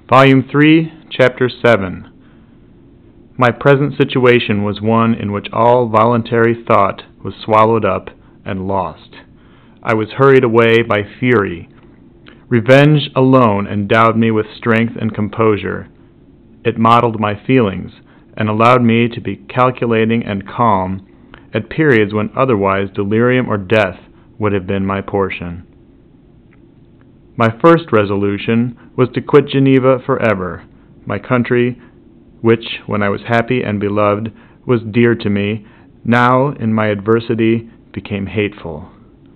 Volume 3, Chapter 7. My present situation was one in which all voluntary thought was swallowed up and lost. I was hurried away by fury. Revenge alone endowed me with strength and composure. It modeled my feelings and allowed me to be calculating and calm at periods when otherwise delirium or death would have been my portion. My first resolution was to quit Geneva forever, my country, which, when I was happy and beloved, was dear to me, now, in my adversity, became hateful.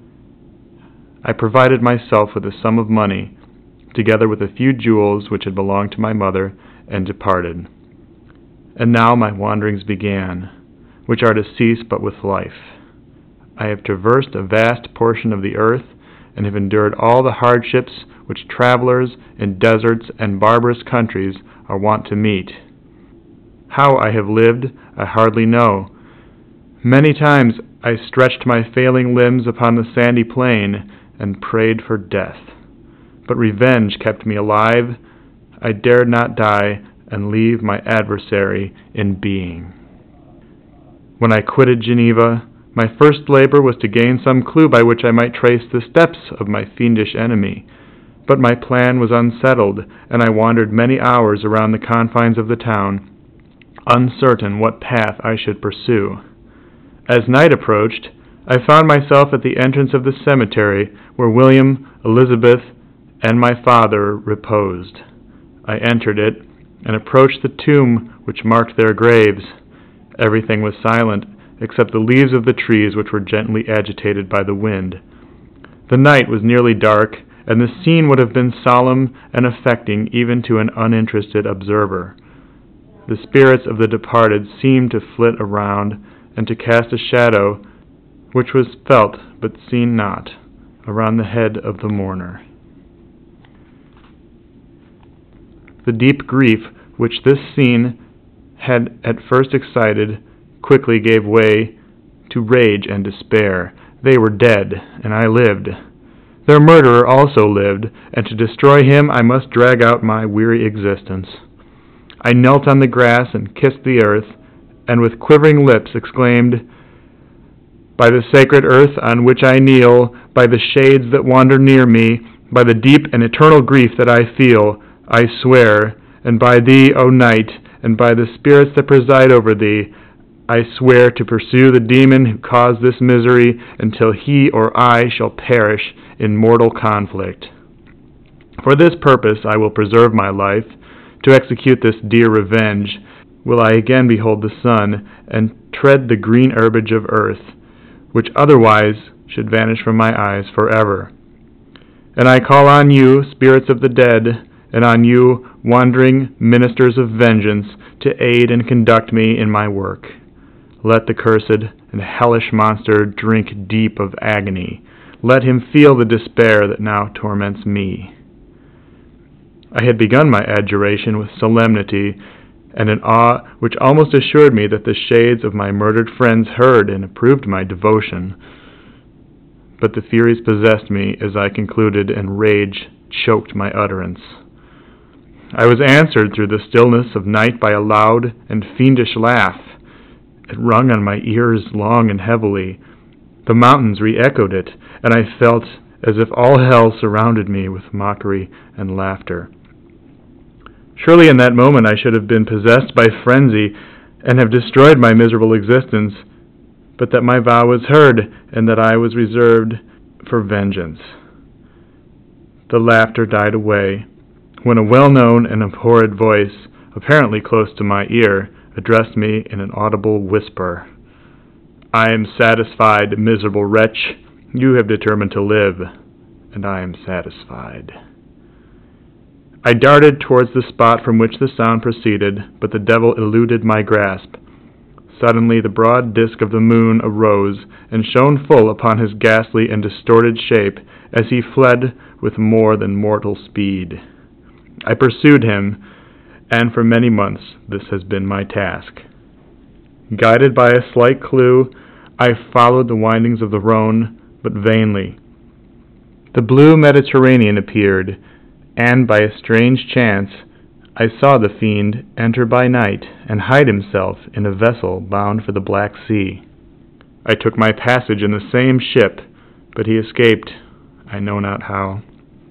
I provided myself with a sum of money, together with a few jewels which had belonged to my mother, and departed. And now my wanderings began, which are to cease but with life. I have traversed a vast portion of the earth, and have endured all the hardships which travelers in deserts and barbarous countries are wont to meet. How I have lived, I hardly know. Many times I stretched my failing limbs upon the sandy plain and prayed for death. But revenge kept me alive. I dared not die and leave my adversary in being. When I quitted Geneva, my first labor was to gain some clue by which I might trace the steps of my fiendish enemy. But my plan was unsettled, and I wandered many hours around the confines of the town, uncertain what path I should pursue. As night approached, I found myself at the entrance of the cemetery where William, Elizabeth, and my father reposed. I entered it, and approached the tomb which marked their graves. Everything was silent, except the leaves of the trees which were gently agitated by the wind. The night was nearly dark, and the scene would have been solemn and affecting even to an uninterested observer. The spirits of the departed seemed to flit around, and to cast a shadow, which was felt but seen not, around the head of the mourner. The deep grief which this scene had at first excited quickly gave way to rage and despair. They were dead, and I lived. Their murderer also lived, and to destroy him I must drag out my weary existence. I knelt on the grass and kissed the earth, and with quivering lips exclaimed, "By the sacred earth on which I kneel, by the shades that wander near me, by the deep and eternal grief that I feel, I swear, and by thee, O night, and by the spirits that preside over thee, I swear to pursue the demon who caused this misery until he or I shall perish in mortal conflict. For this purpose I will preserve my life. To execute this dear revenge will I again behold the sun and tread the green herbage of earth, which otherwise should vanish from my eyes forever. And I call on you, spirits of the dead, and on you, wandering ministers of vengeance, to aid and conduct me in my work. Let the cursed and hellish monster drink deep of agony. Let him feel the despair that now torments me." I had begun my adjuration with solemnity and an awe which almost assured me that the shades of my murdered friends heard and approved my devotion. But the furies possessed me as I concluded, and rage choked my utterance. I was answered through the stillness of night by a loud and fiendish laugh. It rung on my ears long and heavily. The mountains re-echoed it, and I felt as if all hell surrounded me with mockery and laughter. Surely in that moment I should have been possessed by frenzy and have destroyed my miserable existence, but that my vow was heard, and that I was reserved for vengeance. The laughter died away, when a well-known and abhorred voice, apparently close to my ear, addressed me in an audible whisper. "I am satisfied, miserable wretch. You have determined to live, and I am satisfied." I darted towards the spot from which the sound proceeded, but the devil eluded my grasp. Suddenly the broad disk of the moon arose and shone full upon his ghastly and distorted shape as he fled with more than mortal speed. I pursued him, and for many months this has been my task. Guided by a slight clue, I followed the windings of the Rhone, but vainly. The blue Mediterranean appeared, and by a strange chance, I saw the fiend enter by night and hide himself in a vessel bound for the Black Sea. I took my passage in the same ship, but he escaped, I know not how.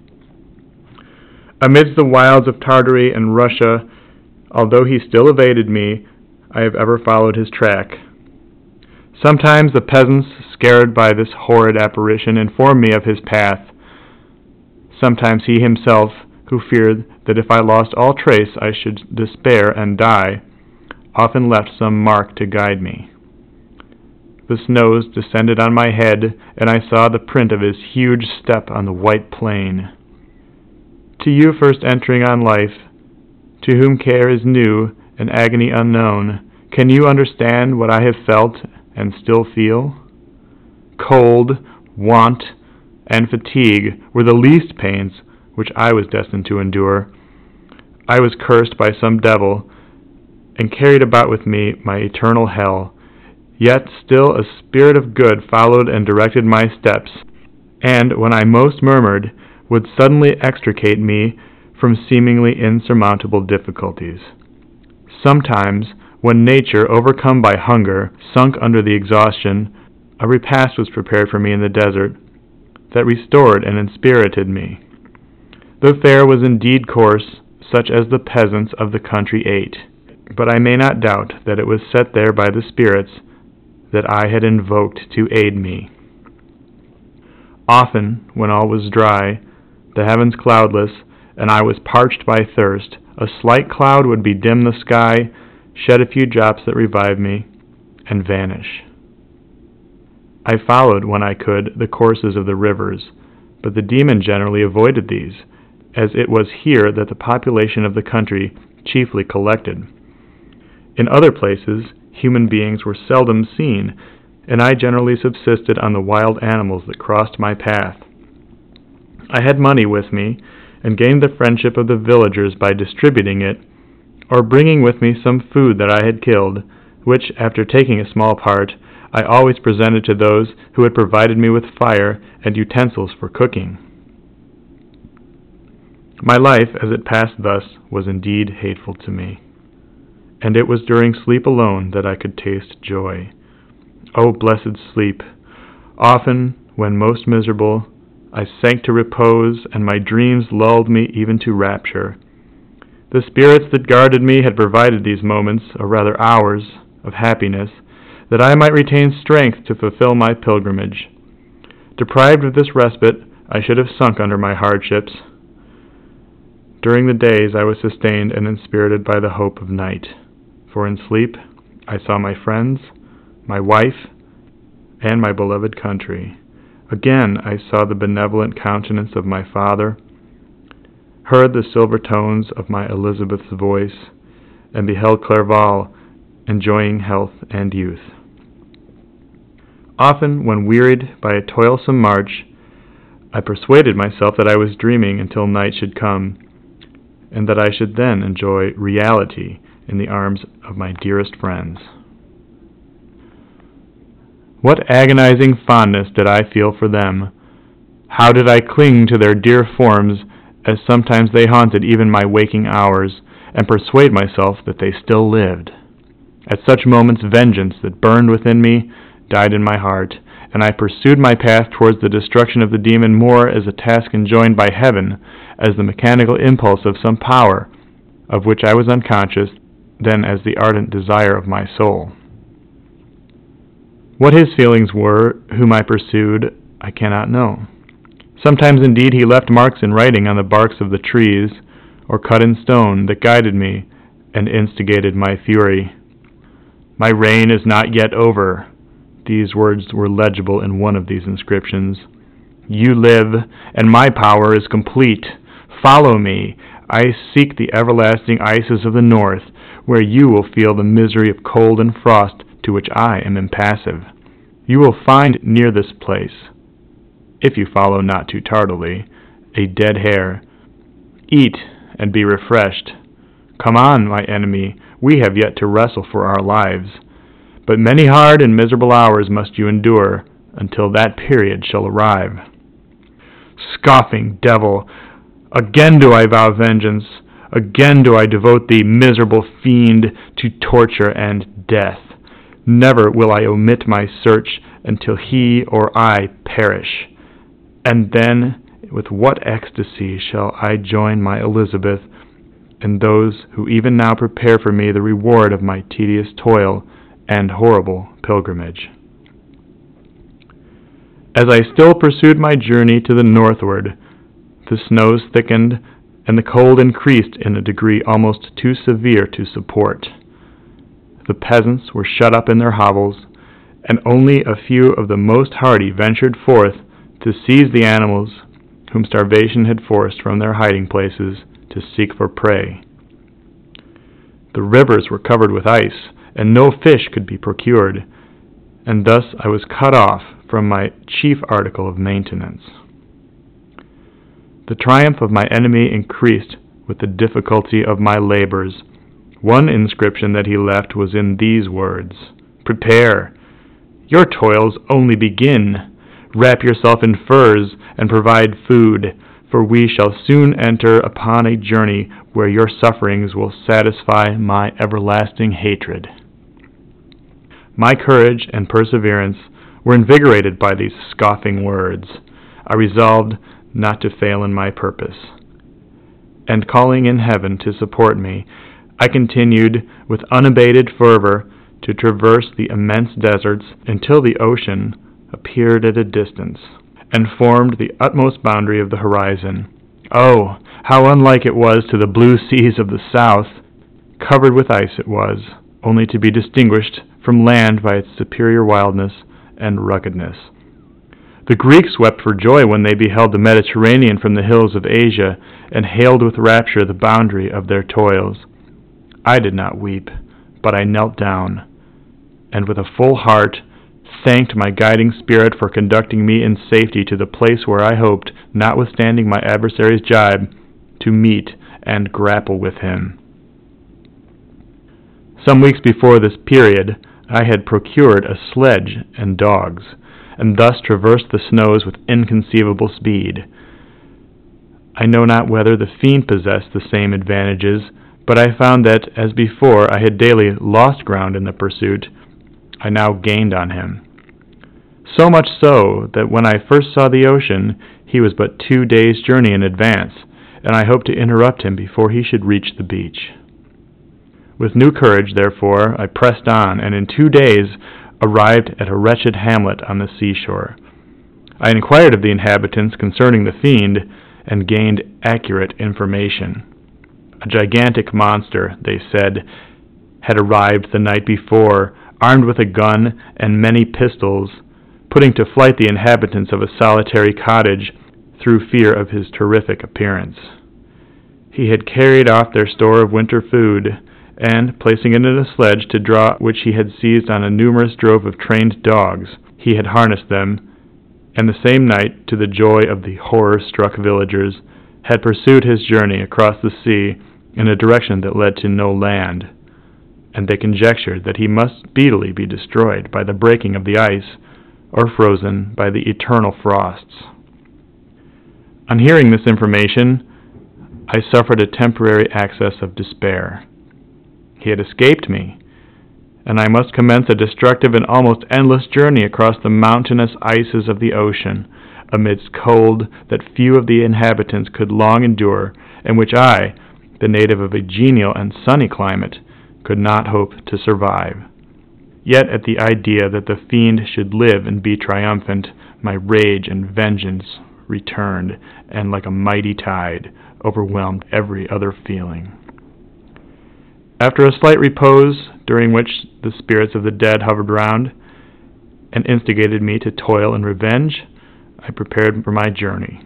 Amidst the wilds of Tartary and Russia, although he still evaded me, I have ever followed his track. Sometimes the peasants, scared by this horrid apparition, informed me of his path. Sometimes he himself, who feared that if I lost all trace I should despair and die, often left some mark to guide me. The snows descended on my head, and I saw the print of his huge step on the white plain. To you first entering on life, to whom care is new and agony unknown, can you understand what I have felt and still feel? Cold, want, and fatigue were the least pains which I was destined to endure. I was cursed by some devil, and carried about with me my eternal hell. Yet still a spirit of good followed and directed my steps, and when I most murmured, would suddenly extricate me from seemingly insurmountable difficulties. Sometimes, when nature, overcome by hunger, sunk under the exhaustion, a repast was prepared for me in the desert that restored and inspirited me. The fare was indeed coarse, such as the peasants of the country ate, but I may not doubt that it was set there by the spirits that I had invoked to aid me. Often, when all was dry, the heavens cloudless, and I was parched by thirst, a slight cloud would bedim the sky, shed a few drops that revived me, and vanish. I followed, when I could, the courses of the rivers, but the demon generally avoided these, as it was here that the population of the country chiefly collected. In other places, human beings were seldom seen, and I generally subsisted on the wild animals that crossed my path. I had money with me, and gained the friendship of the villagers by distributing it, or bringing with me some food that I had killed, which, after taking a small part, I always presented to those who had provided me with fire and utensils for cooking. My life, as it passed thus, was indeed hateful to me, and it was during sleep alone that I could taste joy. O blessed sleep! Often, when most miserable, I sank to repose, and my dreams lulled me even to rapture. The spirits that guarded me had provided these moments, or rather hours, of happiness, that I might retain strength to fulfill my pilgrimage. Deprived of this respite, I should have sunk under my hardships. During the days I was sustained and inspirited by the hope of night, for in sleep I saw my friends, my wife, and my beloved country. Again I saw the benevolent countenance of my father, heard the silver tones of my Elizabeth's voice, and beheld Clerval enjoying health and youth. Often, when wearied by a toilsome march, I persuaded myself that I was dreaming until night should come, and that I should then enjoy reality in the arms of my dearest friends. What agonizing fondness did I feel for them! How did I cling to their dear forms, as sometimes they haunted even my waking hours, and persuade myself that they still lived. At such moments vengeance that burned within me died in my heart, and I pursued my path towards the destruction of the demon more as a task enjoined by heaven, as the mechanical impulse of some power, of which I was unconscious, than as the ardent desire of my soul. What his feelings were, whom I pursued, I cannot know. Sometimes indeed he left marks in writing on the barks of the trees, or cut in stone, that guided me, and instigated my fury. My reign is not yet over. These words were legible in one of these inscriptions. You live, and my power is complete. Follow me. I seek the everlasting ices of the north, where you will feel the misery of cold and frost, to which I am impassive. You will find near this place, if you follow not too tardily, a dead hare. Eat and be refreshed. Come on, my enemy, we have yet to wrestle for our lives. But many hard and miserable hours must you endure, until that period shall arrive. Scoffing devil, again do I vow vengeance. Again do I devote thee, miserable fiend, to torture and death. Never will I omit my search until he or I perish. And then, with what ecstasy shall I join my Elizabeth and those who even now prepare for me the reward of my tedious toil and horrible pilgrimage. As I still pursued my journey to the northward, the snows thickened and the cold increased in a degree almost too severe to support. The peasants were shut up in their hovels, and only a few of the most hardy ventured forth to seize the animals whom starvation had forced from their hiding places to seek for prey. The rivers were covered with ice, and no fish could be procured, and thus I was cut off from my chief article of maintenance. The triumph of my enemy increased with the difficulty of my labors. One inscription that he left was in these words: "Prepare! Your toils only begin. Wrap yourself in furs and provide food, for we shall soon enter upon a journey where your sufferings will satisfy my everlasting hatred." My courage and perseverance were invigorated by these scoffing words. I resolved not to fail in my purpose. And calling in heaven to support me, I continued with unabated fervor to traverse the immense deserts until the ocean appeared at a distance and formed the utmost boundary of the horizon. Oh, how unlike it was to the blue seas of the south! Covered with ice it was, only to be distinguished from land by its superior wildness and ruggedness. The Greeks wept for joy when they beheld the Mediterranean from the hills of Asia, and hailed with rapture the boundary of their toils. I did not weep, but I knelt down, and with a full heart thanked my guiding spirit for conducting me in safety to the place where I hoped, notwithstanding my adversary's jibe, to meet and grapple with him. Some weeks before this period, I had procured a sledge and dogs, and thus traversed the snows with inconceivable speed. I know not whether the fiend possessed the same advantages, but I found that, as before I had daily lost ground in the pursuit, I now gained on him. So much so that when I first saw the ocean, he was but 2 days' journey in advance, and I hoped to interrupt him before he should reach the beach. With new courage, therefore, I pressed on, and in 2 days arrived at a wretched hamlet on the seashore. I inquired of the inhabitants concerning the fiend, and gained accurate information. A gigantic monster, they said, had arrived the night before, armed with a gun and many pistols, putting to flight the inhabitants of a solitary cottage through fear of his terrific appearance. He had carried off their store of winter food, and, placing it in a sledge to draw which he had seized on a numerous drove of trained dogs, he had harnessed them, and the same night, to the joy of the horror-struck villagers, had pursued his journey across the sea in a direction that led to no land, and they conjectured that he must speedily be destroyed by the breaking of the ice, or frozen by the eternal frosts. On hearing this information, I suffered a temporary access of despair. He had escaped me, and I must commence a destructive and almost endless journey across the mountainous ices of the ocean, amidst cold that few of the inhabitants could long endure, and which I, the native of a genial and sunny climate, could not hope to survive. Yet at the idea that the fiend should live and be triumphant, my rage and vengeance returned, and like a mighty tide, overwhelmed every other feeling. After a slight repose, during which the spirits of the dead hovered round, and instigated me to toil and revenge, I prepared for my journey.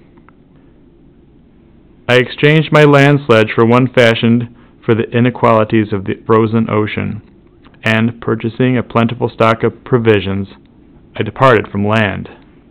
I exchanged my land sledge for one fashioned for the inequalities of the frozen ocean, and, purchasing a plentiful stock of provisions, I departed from land.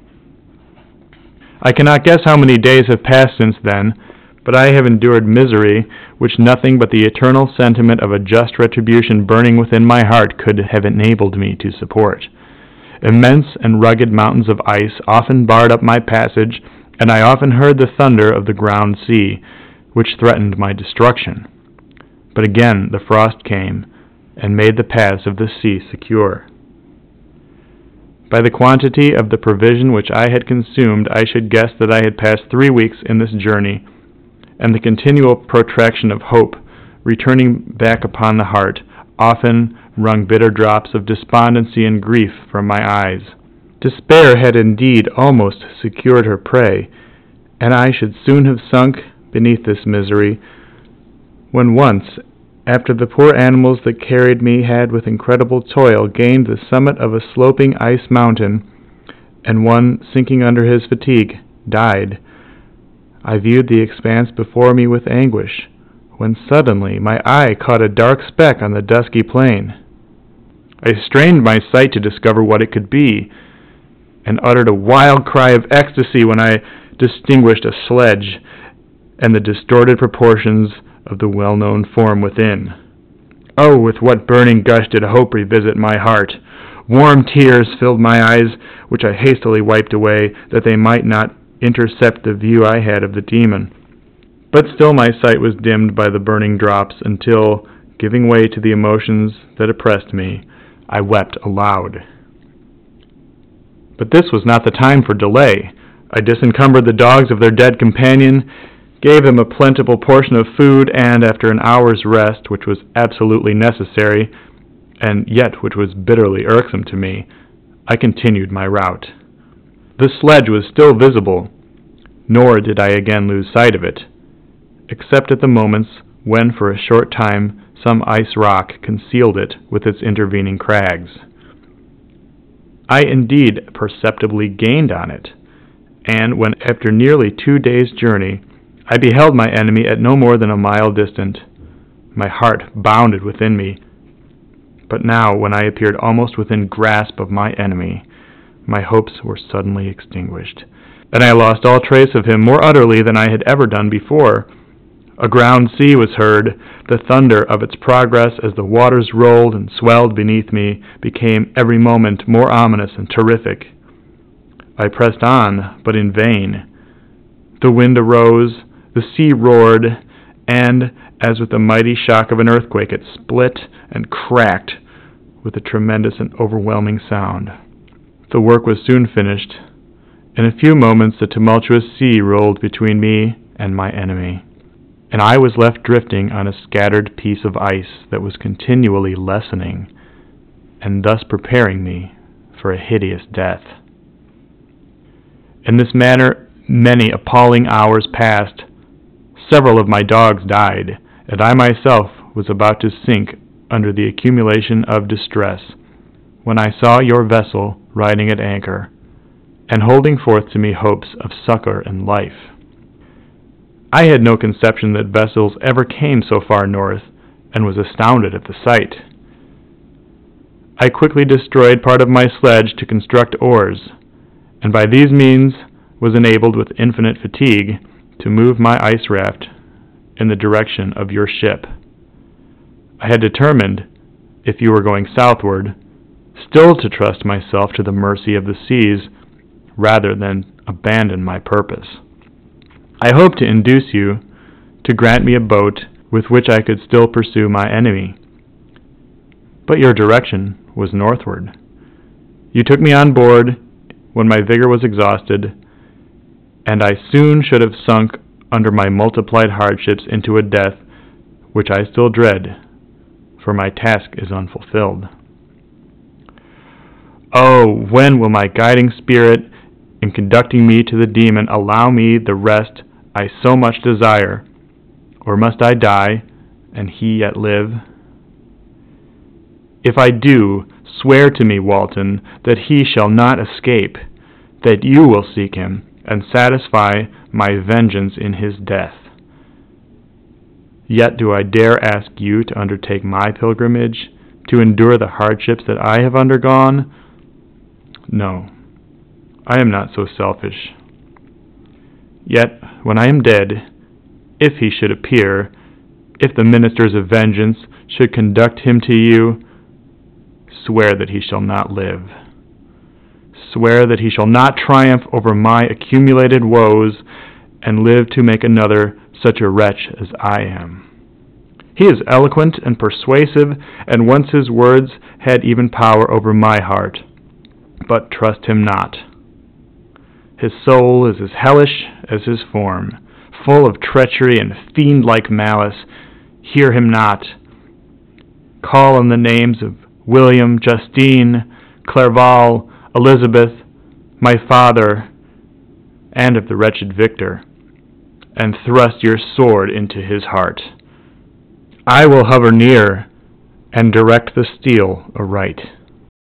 I cannot guess how many days have passed since then, but I have endured misery which nothing but the eternal sentiment of a just retribution burning within my heart could have enabled me to support. Immense and rugged mountains of ice often barred up my passage, and I often heard the thunder of the ground sea, which threatened my destruction. But again the frost came, and made the paths of the sea secure. By the quantity of the provision which I had consumed, I should guess that I had passed 3 weeks in this journey, and the continual protraction of hope, returning back upon the heart, often wrung bitter drops of despondency and grief from my eyes. Despair had indeed almost secured her prey, and I should soon have sunk beneath this misery, when once, after the poor animals that carried me had with incredible toil gained the summit of a sloping ice mountain, and one, sinking under his fatigue, died, I viewed the expanse before me with anguish, when suddenly my eye caught a dark speck on the dusky plain. I strained my sight to discover what it could be, and uttered a wild cry of ecstasy when I distinguished a sledge and the distorted proportions of the well-known form within. Oh, with what burning gush did hope revisit my heart! Warm tears filled my eyes, which I hastily wiped away, that they might not intercept the view I had of the demon. But still my sight was dimmed by the burning drops, until, giving way to the emotions that oppressed me, I wept aloud. But this was not the time for delay. I disencumbered the dogs of their dead companion, gave them a plentiful portion of food, and after an hour's rest, which was absolutely necessary, and yet which was bitterly irksome to me, I continued my route. The sledge was still visible, nor did I again lose sight of it, except at the moments when for a short time some ice rock concealed it with its intervening crags. I indeed perceptibly gained on it, and when after nearly 2 days' journey I beheld my enemy at no more than a mile distant, my heart bounded within me. But now, when I appeared almost within grasp of my enemy, my hopes were suddenly extinguished, and I lost all trace of him more utterly than I had ever done before. A ground sea was heard. The thunder of its progress as the waters rolled and swelled beneath me became every moment more ominous and terrific. I pressed on, but in vain. The wind arose, the sea roared, and, as with the mighty shock of an earthquake, it split and cracked with a tremendous and overwhelming sound. The work was soon finished. In a few moments the tumultuous sea rolled between me and my enemy, and I was left drifting on a scattered piece of ice that was continually lessening, and thus preparing me for a hideous death. In this manner many appalling hours passed. Several of my dogs died, and I myself was about to sink under the accumulation of distress, when I saw your vessel riding at anchor, and holding forth to me hopes of succor and life. I had no conception that vessels ever came so far north, and was astounded at the sight. I quickly destroyed part of my sledge to construct oars, and by these means was enabled with infinite fatigue to move my ice raft in the direction of your ship. I had determined, if you were going southward, still to trust myself to the mercy of the seas rather than abandon my purpose. I hoped to induce you to grant me a boat with which I could still pursue my enemy. But your direction was northward. You took me on board when my vigor was exhausted, and I soon should have sunk under my multiplied hardships into a death which I still dread, for my task is unfulfilled. Oh, when will my guiding spirit, in conducting me to the demon, allow me the rest I so much desire, or must I die, and he yet live? If I do, swear to me, Walton, that he shall not escape, that you will seek him, and satisfy my vengeance in his death. Yet do I dare ask you to undertake my pilgrimage, to endure the hardships that I have undergone? No, I am not so selfish. Yet, when I am dead, if he should appear, if the ministers of vengeance should conduct him to you, swear that he shall not live. Swear that he shall not triumph over my accumulated woes, and live to make another such a wretch as I am. He is eloquent and persuasive, and once his words had even power over my heart. But trust him not. His soul is as hellish as his form, full of treachery and fiend-like malice. Hear him not. Call on the names of William, Justine, Clerval, Elizabeth, my father, and of the wretched Victor, and thrust your sword into his heart. I will hover near and direct the steel aright.